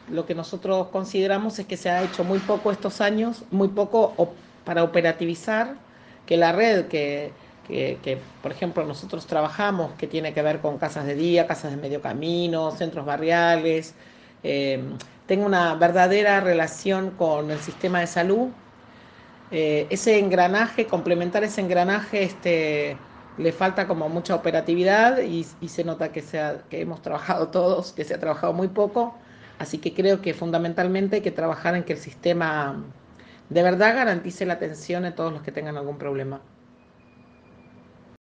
lo que nosotros consideramos es que se ha hecho muy poco estos años, muy poco para operativizar, que la red por ejemplo, nosotros trabajamos, que tiene que ver con casas de día, casas de medio camino, centros barriales, eh, tenga una verdadera relación con el sistema de salud. Ese engranaje, complementar ese engranaje, le falta como mucha operatividad y se nota que hemos trabajado todos, que se ha trabajado muy poco, así que creo que fundamentalmente hay que trabajar en que el sistema de verdad garantice la atención a todos los que tengan algún problema.